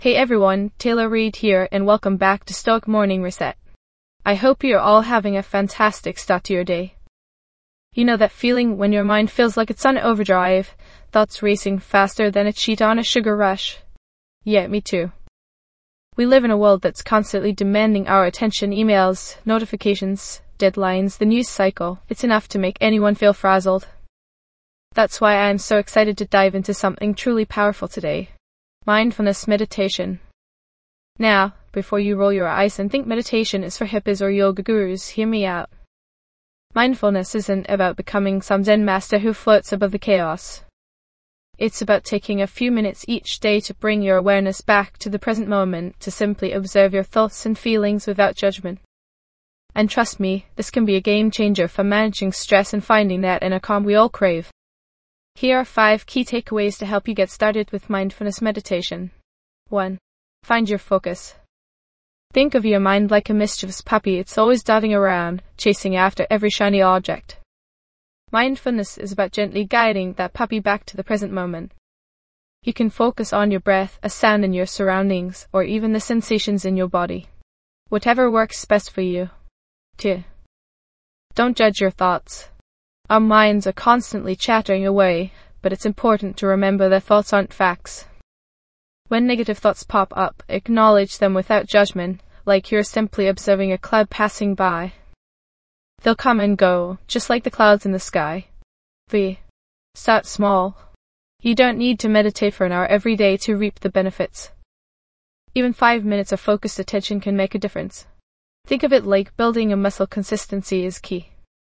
Hey everyone, Taylor Reid here and welcome back to Stoic Morning Reset. I hope you're all having a fantastic start to your day. You know that feeling when your mind feels like it's on overdrive, thoughts racing faster than a cheetah on a sugar rush? Yeah, me too. We live in a world that's constantly demanding our attention, emails, notifications, deadlines, the news cycle. It's enough to make anyone feel frazzled. That's why I'm so excited to dive into something truly powerful today. Mindfulness meditation. Now, before you roll your eyes and think meditation is for hippies or yoga gurus, hear me out. Mindfulness isn't about becoming some Zen master who floats above the chaos. It's about taking a few minutes each day to bring your awareness back to the present moment, to simply observe your thoughts and feelings without judgment. And trust me, this can be a game changer for managing stress and finding that inner calm we all crave. Here are 5 key takeaways to help you get started with mindfulness meditation. 1. Find your focus. Think of your mind like a mischievous puppy. It's always darting around, chasing after every shiny object. Mindfulness is about gently guiding that puppy back to the present moment. You can focus on your breath, a sound in your surroundings, or even the sensations in your body. Whatever works best for you. 2. Don't judge your thoughts. Our minds are constantly chattering away, but it's important to remember that thoughts aren't facts. When negative thoughts pop up, acknowledge them without judgment, like you're simply observing a cloud passing by. They'll come and go, just like the clouds in the sky. 3. Start small. You don't need to meditate for an hour every day to reap the benefits. Even 5 minutes of focused attention can make a difference. Think of it like building a muscle. Consistency is key.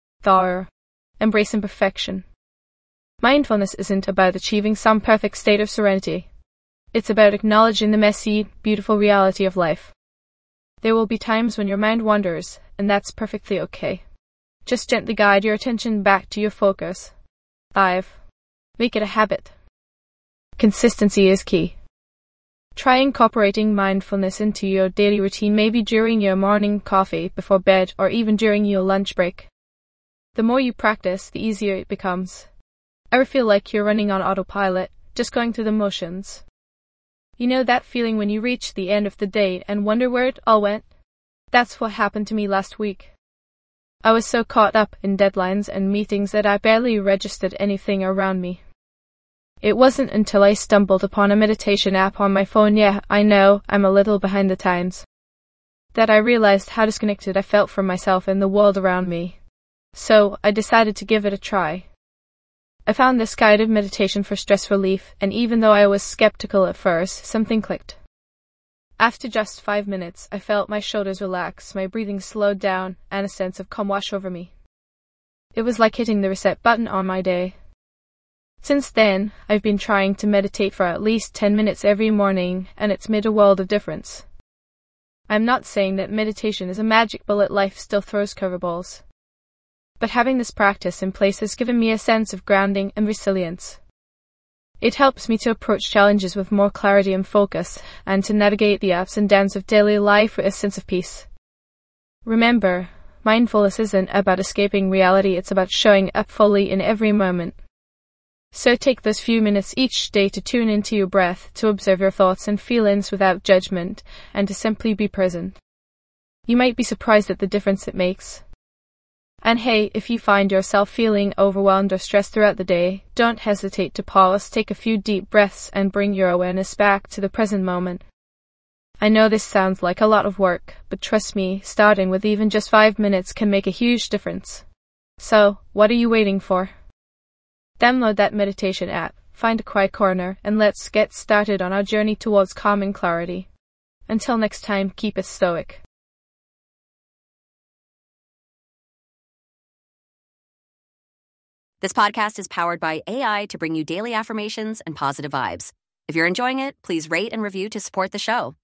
4. Embrace imperfection. Mindfulness isn't about achieving some perfect state of serenity. It's about acknowledging the messy, beautiful reality of life. There will be times when your mind wanders, and that's perfectly okay. Just gently guide your attention back to your focus. 5. Make it a habit. Consistency is key. Try incorporating mindfulness into your daily routine, maybe during your morning coffee, before bed, or even during your lunch break. The more you practice, the easier it becomes. Ever feel like you're running on autopilot, just going through the motions? You know that feeling when you reach the end of the day and wonder where it all went? That's what happened to me last week. I was so caught up in deadlines and meetings that I barely registered anything around me. It wasn't until I stumbled upon a meditation app on my phone, yeah, I know, I'm a little behind the times, that I realized how disconnected I felt from myself and the world around me. So, I decided to give it a try. I found this guided meditation for stress relief, and even though I was skeptical at first, something clicked. After just 5 minutes, I felt my shoulders relax, my breathing slowed down, and a sense of calm wash over me. It was like hitting the reset button on my day. Since then, I've been trying to meditate for at least 10 minutes every morning, and it's made a world of difference. I'm not saying that meditation is a magic bullet. Life still throws curveballs. But having this practice in place has given me a sense of grounding and resilience. It helps me to approach challenges with more clarity and focus, and to navigate the ups and downs of daily life with a sense of peace. Remember, mindfulness isn't about escaping reality, it's about showing up fully in every moment. So take those few minutes each day to tune into your breath, to observe your thoughts and feelings without judgment, and to simply be present. You might be surprised at the difference it makes. And hey, if you find yourself feeling overwhelmed or stressed throughout the day, don't hesitate to pause, take a few deep breaths, and bring your awareness back to the present moment. I know this sounds like a lot of work, but trust me, starting with even just 5 minutes can make a huge difference. So, what are you waiting for? Download that meditation app, find a quiet corner, and let's get started on our journey towards calm and clarity. Until next time, keep it stoic. This podcast is powered by AI to bring you daily affirmations and positive vibes. If you're enjoying it, please rate and review to support the show.